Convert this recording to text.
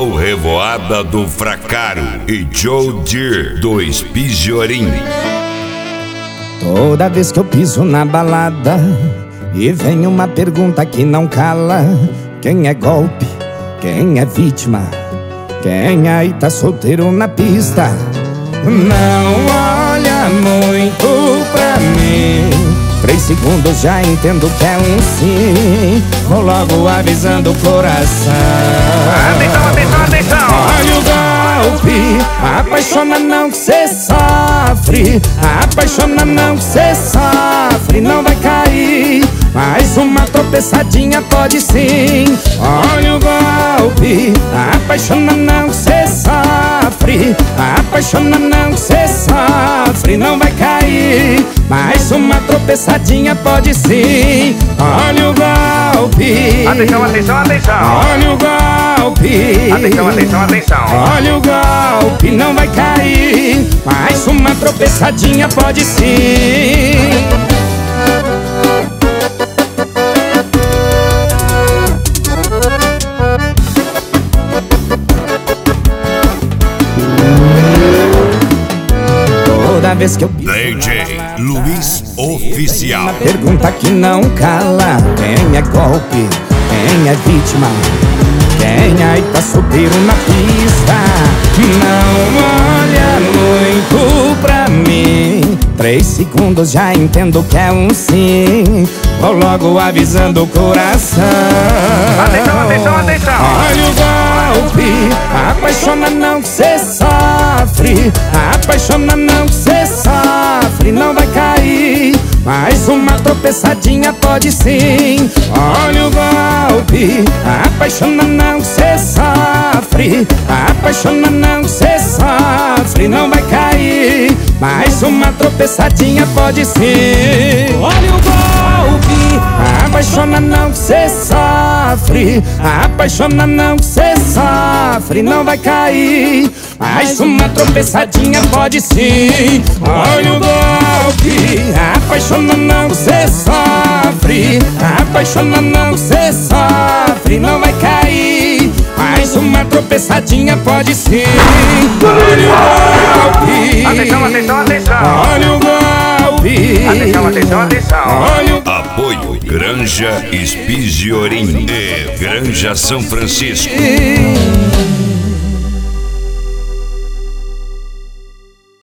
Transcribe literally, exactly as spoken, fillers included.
Show Revoada do Fracaro e Joe Deere do Espigiorim. Toda vez que eu piso na balada e vem uma pergunta que não cala: quem é golpe? Quem é vítima? Quem aí tá solteiro na pista? Não olha muito pra mim, três segundos já entendo que é um sim. Vou logo avisando o coração. Atenção, atenção, atenção. Olha o golpe, apaixona não que cê sofre. Apaixona não que cê sofre, não vai cair. Mais uma tropeçadinha pode sim. Olha o golpe, apaixona não que cê sofre. Apaixona não que cê sofre, não vai cair. Mais uma tropeçadinha pode sim. Olha o golpe. Atenção, atenção, atenção. Olha o golpe. Atenção, atenção, atenção. Olha o golpe, não vai cair. Mais uma tropeçadinha pode sim. Toda vez que eu piso D J Luiz Oficial. uma pergunta que não cala: quem é golpe? Quem é vítima? Quem aí tá solteiro na pista? Não olha muito pra mim, três segundos já entendo que é um sim. Vou logo avisando o coração. Atenção, atenção, atenção. Olha o golpe, apaixona não que cê sofre. Apaixona não que cê sofre, não vai cair. Mais uma tropeçadinha pode sim. Olha o golpe, apaixona não que cê sofre. Apaixona não que cê sofre, não vai cair. Mais uma tropeçadinha pode sim. Olha o golpe, apaixona não que cê sofre. Apaixona não que cê sofre, não vai cair. Mais uma tropeçadinha pode sim. Olha o golpe, apaixona não que cê sofre. Apaixona não que cê sofre, não vai cair. Mais uma tropeçadinha pode sim. Olha o golpe. Atenção, atenção, atenção. Olha o golpe. Atenção, atenção, atenção. Olha o Apoio Granja Espigiorim e Granja São Francisco. golpe.